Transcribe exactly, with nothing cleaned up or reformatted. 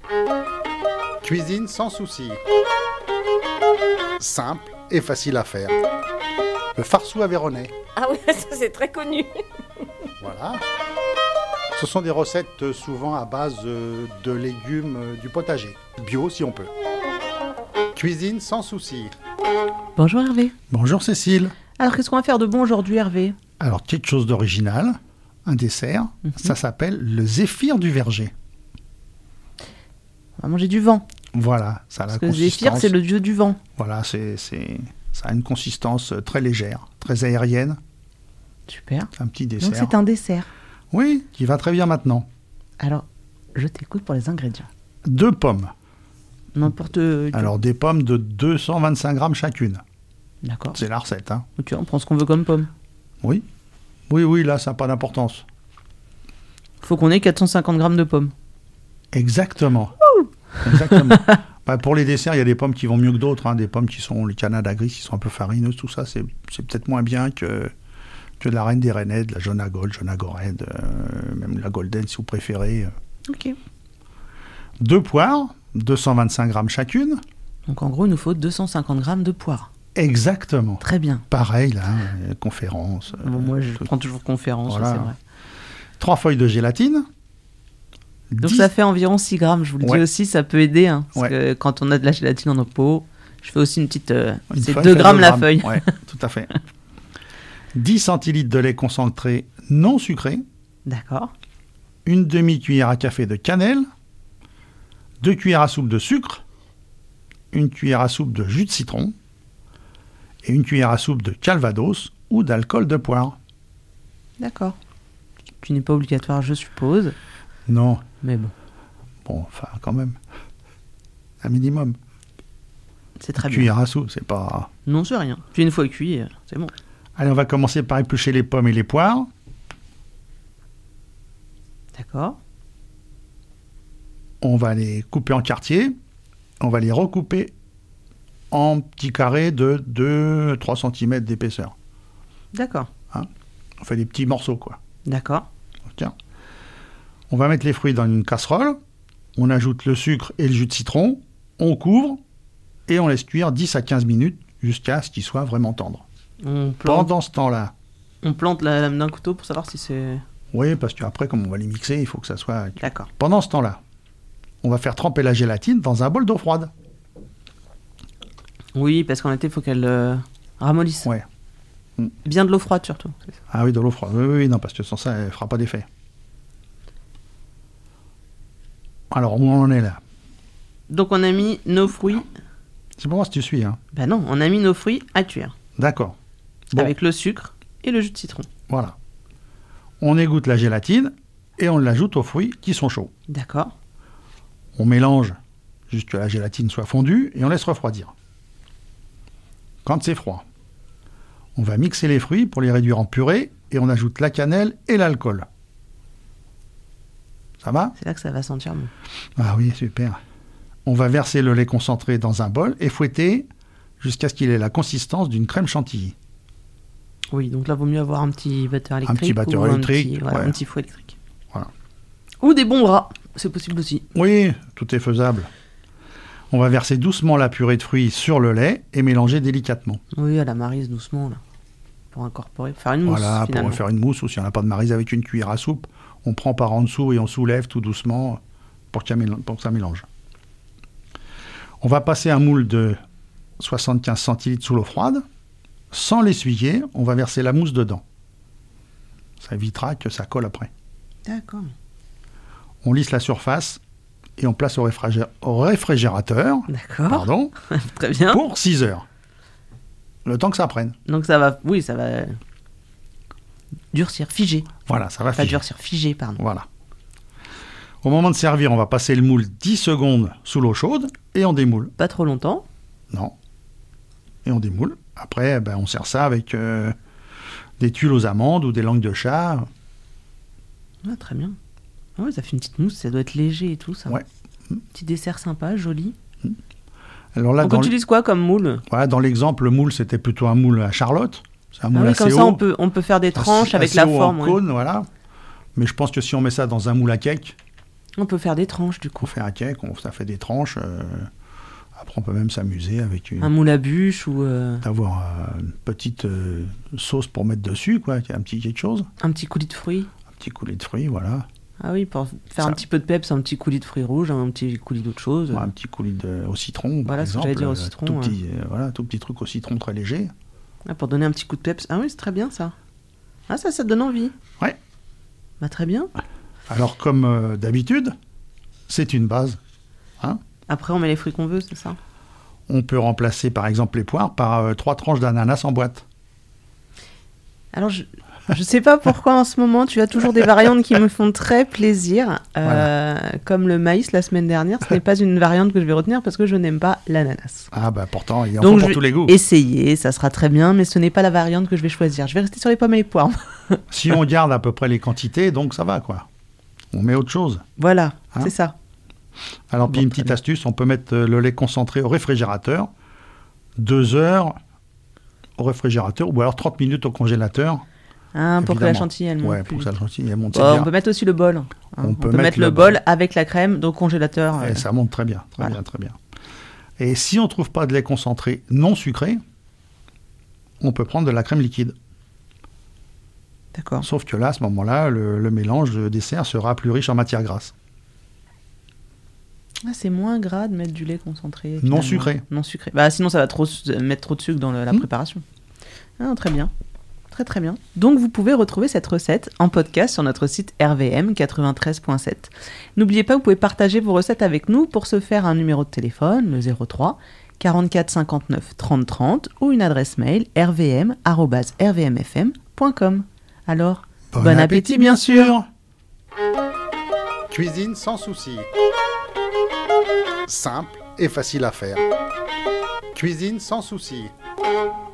Cuisine sans souci. Simple et facile à faire. Le farceau aveyronnais. Ah oui, ça c'est très connu. Voilà. Ce sont des recettes souvent à base de légumes du potager. Bio si on peut. Cuisine sans souci. Bonjour Hervé. Bonjour Cécile. Alors qu'est-ce qu'on va faire de bon aujourd'hui Hervé? Alors quelque chose d'original, un dessert, mm-hmm. Ça s'appelle le zéphyr du verger. On va manger du vent. Voilà, ça a Parce la que consistance. Zéphyr, c'est le dieu du vent. Voilà, c'est, c'est, ça a une consistance très légère, très aérienne. Super. Un petit dessert. Donc c'est un dessert. Oui, qui va très bien maintenant. Alors, je t'écoute pour les ingrédients. Deux pommes. N'importe. Alors des pommes de deux cent vingt-cinq grammes chacune. D'accord. C'est la recette, hein. Ok, on prend ce qu'on veut comme pomme. Oui. Oui, oui, là, ça n'a pas d'importance. Il faut qu'on ait quatre cent cinquante grammes de pommes. Exactement. Exactement. Bah, pour les desserts, il y a des pommes qui vont mieux que d'autres, hein, des pommes qui sont les Canada Gris, qui sont un peu farineuses, tout ça, c'est, c'est peut-être moins bien que, que de la Reine des Rennais, de la Jonah Gold, Jonah Gored, euh, même la Golden si vous préférez. Ok. Deux poires, deux cent vingt-cinq grammes chacune. Donc en gros, il nous faut deux cent cinquante grammes de poires. Exactement. Très bien. Pareil, là, euh, conférence. Bon, moi, je tout. prends toujours conférence, voilà. C'est vrai. Trois feuilles de gélatine. Donc dix... ça fait environ six grammes, je vous le ouais. dis aussi, ça peut aider. Hein, parce ouais. que quand on a de la gélatine en nos pots, je fais aussi une petite... Euh, une c'est feuille, deux grammes deux la grammes. feuille. Ouais, tout à fait. dix centilitres de lait concentré non sucré. D'accord. Une demi-cuillère à café de cannelle. Deux cuillères à soupe de sucre. Une cuillère à soupe de jus de citron. Et une cuillère à soupe de calvados ou d'alcool de poire. D'accord. Qui n'est pas obligatoire, je suppose. Non. Mais bon. Bon, enfin, quand même. Un minimum. C'est très une bien. Cuillère à soupe, c'est pas... Non, c'est rien. Puis une fois cuit, c'est bon. Allez, on va commencer par éplucher les pommes et les poires. D'accord. On va les couper en quartiers. On va les recouper en petits carrés de deux à trois centimètres d'épaisseur. D'accord. Hein, on fait des petits morceaux, quoi. D'accord. Tiens. On va mettre les fruits dans une casserole. On ajoute le sucre et le jus de citron. On couvre et on laisse cuire dix à quinze minutes jusqu'à ce qu'ils soient vraiment tendres. On plante, Pendant ce temps-là... On plante la lame d'un couteau pour savoir si c'est... Oui, parce qu'après, comme on va les mixer, il faut que ça soit... D'accord. Pendant ce temps-là, on va faire tremper la gélatine dans un bol d'eau froide. Oui, parce qu'en été, il faut qu'elle euh, ramollisse. Ouais. Bien de l'eau froide, surtout. Ah oui, de l'eau froide. Oui, oui, oui, non, parce que sans ça, elle ne fera pas d'effet. Alors, où on en est là? Donc, on a mis nos fruits... C'est pour moi si tu suis, hein. Ben non, on a mis nos fruits à cuire. D'accord. Bon. Avec le sucre et le jus de citron. Voilà. On égoutte la gélatine et on l'ajoute aux fruits qui sont chauds. D'accord. On mélange jusqu'à ce que la gélatine soit fondue et on laisse refroidir. Quand c'est froid, on va mixer les fruits pour les réduire en purée et on ajoute la cannelle et l'alcool. Ça va? C'est là que ça va sentir bon. Ah oui, super. On va verser le lait concentré dans un bol et fouetter jusqu'à ce qu'il ait la consistance d'une crème chantilly. Oui, donc là, il vaut mieux avoir un petit batteur électrique. Un petit batteur ou électrique. Un petit, voilà, ouais. un petit fouet électrique. Voilà. Ou des bons bras, c'est possible aussi. Oui, tout est faisable. On va verser doucement la purée de fruits sur le lait et mélanger délicatement. Oui, à la marise, doucement, là. Pour incorporer, pour faire une mousse, Voilà, finalement. pour faire une mousse, ou si on n'a pas de marise avec une cuillère à soupe, on prend par en dessous et on soulève tout doucement pour, qu'il y a, pour que ça mélange. On va passer un moule de soixante-quinze centilitres sous l'eau froide. Sans l'essuyer, on va verser la mousse dedans. Ça évitera que ça colle après. D'accord. On lisse la surface et on place au, réfrigé... au réfrigérateur. D'accord. Pardon. Très bien. Pour six heures. Le temps que ça prenne. Donc ça va, oui, ça va durcir, figer. Voilà, ça va Pas figer. durcir, figer, pardon. Voilà. Au moment de servir, on va passer le moule dix secondes sous l'eau chaude et on démoule. Pas trop longtemps. Non. Et on démoule. Après, ben, on sert ça avec euh, des tuiles aux amandes ou des langues de chat. Ah, très bien. Ah ouais, ça fait une petite mousse, ça doit être léger et tout, ça. Ouais. Petit dessert sympa, joli. Alors là, On dans, utilise quoi comme moule? voilà, dans l'exemple, le moule, c'était plutôt un moule à Charlotte. C'est un moule Ah oui, assez comme haut. ça, on peut, on peut faire des tranches assez, avec assez la haut forme. en Ouais. cône, voilà. Mais je pense que si on met ça dans un moule à cake, On peut faire des tranches du coup. On fait un cake, on, ça fait des tranches. Euh, après, on peut même s'amuser avec une, un moule à bûche ou euh... d'avoir euh, une petite euh, sauce pour mettre dessus, quoi, un petit quelque chose. Un petit coulis de fruits. Un petit coulis de fruits, voilà. Ah oui, pour faire ça. Un petit peu de peps, un petit coulis de fruits rouges, un petit coulis d'autre chose. Ouais, un petit coulis de, au citron, voilà, par exemple. Voilà ce que j'allais dire au citron. Tout, ouais. petit, euh, voilà, tout petit truc au citron très léger. Ah, pour donner un petit coup de peps. Ah oui, c'est très bien ça. Ah ça, ça te donne envie. Ouais. Bah très bien. Alors comme euh, d'habitude, c'est une base. Hein. Après, on met les fruits qu'on veut, c'est ça? On peut remplacer par exemple les poires par euh, trois tranches d'ananas en boîte. Alors, je ne sais pas pourquoi en ce moment, tu as toujours des variantes qui me font très plaisir. Euh, voilà. Comme le maïs la semaine dernière, ce n'est pas une variante que je vais retenir parce que je n'aime pas l'ananas. Ah bah pourtant, il y en Donc, a pour tous les goûts. Essayer, ça sera très bien, mais ce n'est pas la variante que je vais choisir. Je vais rester sur les pommes et les poires. Si on garde à peu près les quantités, donc ça va quoi. On met autre chose. Voilà, hein c'est ça. Alors, bon, puis une petite bien. astuce, on peut mettre le lait concentré au réfrigérateur, deux heures au réfrigérateur, ou alors trente minutes au congélateur. Ah, pour que la chantilly, elle monte. Ouais, pour que la chantilly, elle monte. Oh, on peut mettre aussi le bol. Hein. On, on peut peut mettre, mettre le bol, bol avec la crème, donc congélateur. Et euh... ça monte très bien, très voilà. bien, très bien. Et si on ne trouve pas de lait concentré non sucré, on peut prendre de la crème liquide. D'accord. Sauf que là, à ce moment-là, le, le mélange de dessert sera plus riche en matière grasse. Ah, c'est moins gras de mettre du lait concentré. Non sucré. Non sucré. Bah, sinon, ça va trop, mettre trop de sucre dans le, la mmh. préparation. Ah, très bien. Très très bien. Donc vous pouvez retrouver cette recette en podcast sur notre site R V M quatre-vingt-treize point sept. N'oubliez pas, vous pouvez partager vos recettes avec nous. Pour ce faire, un numéro de téléphone, le zéro trois quarante-quatre cinquante-neuf trente trente ou une adresse mail r v m arobase r v m f m point com. Alors, bon, bon appétit, appétit bien sûr. Cuisine sans souci. Simple et facile à faire. Cuisine sans souci.